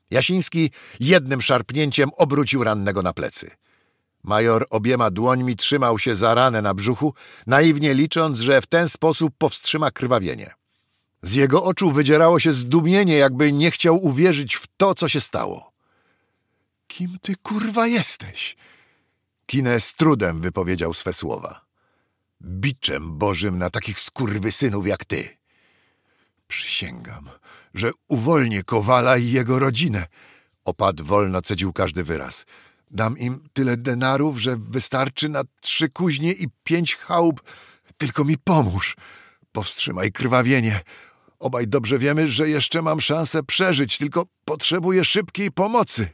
Jasiński jednym szarpnięciem obrócił rannego na plecy. Major obiema dłońmi trzymał się za ranę na brzuchu, naiwnie licząc, że w ten sposób powstrzyma krwawienie. Z jego oczu wydzierało się zdumienie, jakby nie chciał uwierzyć w to, co się stało. Kim ty, kurwa, jesteś? Kine z trudem wypowiedział swe słowa. Biczem Bożym na takich skurwysynów jak ty. Przysięgam, że uwolnię Kowala i jego rodzinę. Opat wolno cedził każdy wyraz. Dam im tyle denarów, że wystarczy na 3 kuźnie i 5 chałup. Tylko mi pomóż. Powstrzymaj krwawienie. Obaj dobrze wiemy, że jeszcze mam szansę przeżyć, tylko potrzebuję szybkiej pomocy.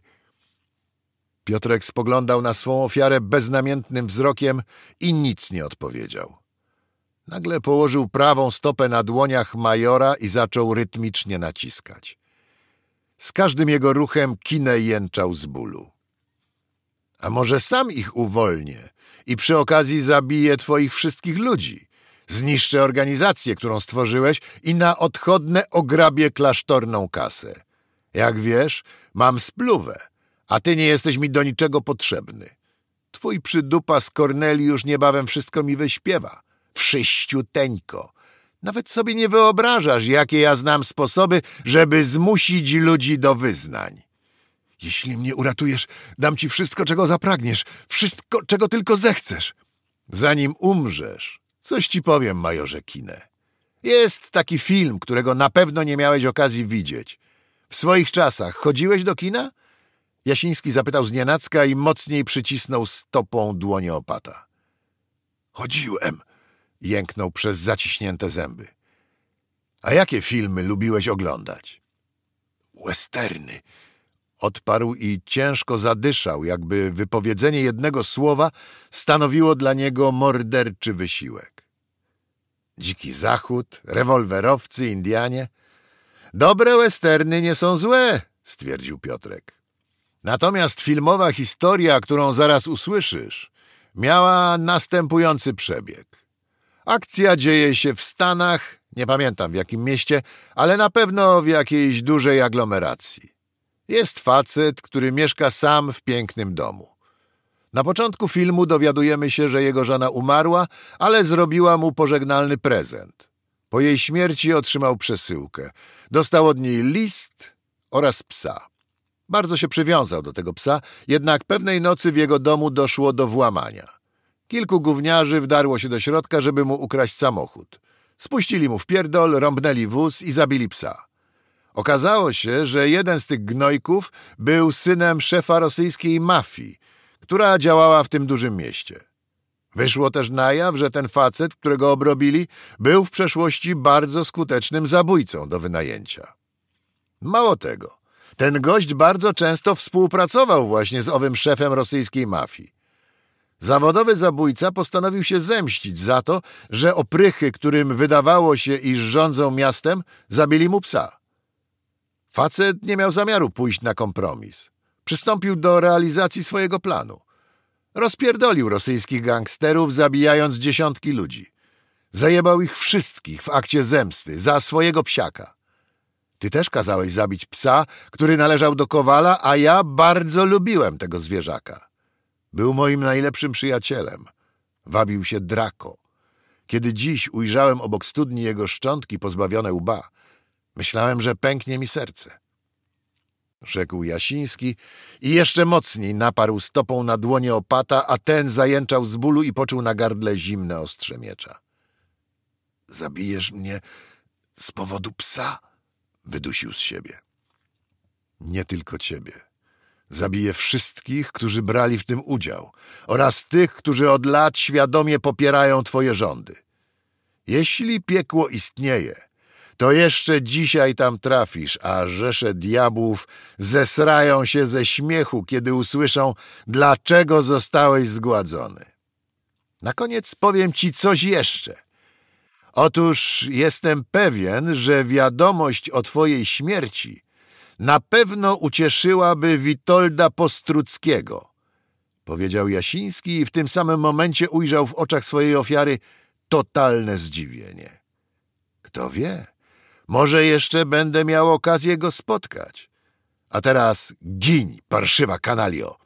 Piotrek spoglądał na swą ofiarę beznamiętnym wzrokiem i nic nie odpowiedział. Nagle położył prawą stopę na dłoniach majora i zaczął rytmicznie naciskać. Z każdym jego ruchem Kine jęczał z bólu. A może sam ich uwolnię i przy okazji zabiję twoich wszystkich ludzi? Zniszczę organizację, którą stworzyłeś i na odchodne ograbię klasztorną kasę. Jak wiesz, mam spluwę, a ty nie jesteś mi do niczego potrzebny. Twój przydupas Korneliusz niebawem wszystko mi wyśpiewa. Wszyściuteńko. Nawet sobie nie wyobrażasz, jakie ja znam sposoby, żeby zmusić ludzi do wyznań. Jeśli mnie uratujesz, dam ci wszystko, czego zapragniesz, wszystko, czego tylko zechcesz. Zanim umrzesz, coś ci powiem, majorze Kine. Jest taki film, którego na pewno nie miałeś okazji widzieć. W swoich czasach chodziłeś do kina? Jasiński zapytał znienacka i mocniej przycisnął stopą dłonie opata. Chodziłem, jęknął przez zaciśnięte zęby. A jakie filmy lubiłeś oglądać? Westerny, odparł i ciężko zadyszał, jakby wypowiedzenie jednego słowa stanowiło dla niego morderczy wysiłek. Dziki Zachód, rewolwerowcy, Indianie. Dobre westerny nie są złe, stwierdził Piotrek. Natomiast filmowa historia, którą zaraz usłyszysz, miała następujący przebieg. Akcja dzieje się w Stanach, nie pamiętam w jakim mieście, ale na pewno w jakiejś dużej aglomeracji. Jest facet, który mieszka sam w pięknym domu. Na początku filmu dowiadujemy się, że jego żona umarła, ale zrobiła mu pożegnalny prezent. Po jej śmierci otrzymał przesyłkę. Dostał od niej list oraz psa. Bardzo się przywiązał do tego psa, jednak pewnej nocy w jego domu doszło do włamania. Kilku gówniarzy wdarło się do środka, żeby mu ukraść samochód. Spuścili mu w pierdol, rąbnęli wóz i zabili psa. Okazało się, że jeden z tych gnojków był synem szefa rosyjskiej mafii, która działała w tym dużym mieście. Wyszło też na jaw, że ten facet, którego obrobili, był w przeszłości bardzo skutecznym zabójcą do wynajęcia. Mało tego, ten gość bardzo często współpracował właśnie z owym szefem rosyjskiej mafii. Zawodowy zabójca postanowił się zemścić za to, że oprychy, którym wydawało się, iż rządzą miastem, zabili mu psa. Facet nie miał zamiaru pójść na kompromis. Przystąpił do realizacji swojego planu. Rozpierdolił rosyjskich gangsterów, zabijając dziesiątki ludzi. Zajebał ich wszystkich w akcie zemsty za swojego psiaka. Ty też kazałeś zabić psa, który należał do Kowala, a ja bardzo lubiłem tego zwierzaka. Był moim najlepszym przyjacielem. Wabił się Draco. Kiedy dziś ujrzałem obok studni jego szczątki pozbawione łba, myślałem, że pęknie mi serce. Rzekł Jasiński i jeszcze mocniej naparł stopą na dłonie opata, a ten zajęczał z bólu i poczuł na gardle zimne ostrze miecza. Zabijesz mnie z powodu psa? Wydusił z siebie. Nie tylko ciebie. Zabiję wszystkich, którzy brali w tym udział oraz tych, którzy od lat świadomie popierają twoje rządy. Jeśli piekło istnieje, to jeszcze dzisiaj tam trafisz, a rzesze diabłów zesrają się ze śmiechu, kiedy usłyszą, dlaczego zostałeś zgładzony. Na koniec powiem ci coś jeszcze. Otóż jestem pewien, że wiadomość o twojej śmierci na pewno ucieszyłaby Witolda Postruckiego, powiedział Jasiński i w tym samym momencie ujrzał w oczach swojej ofiary totalne zdziwienie. Kto wie, może jeszcze będę miał okazję go spotkać. A teraz giń, parszywa kanalio!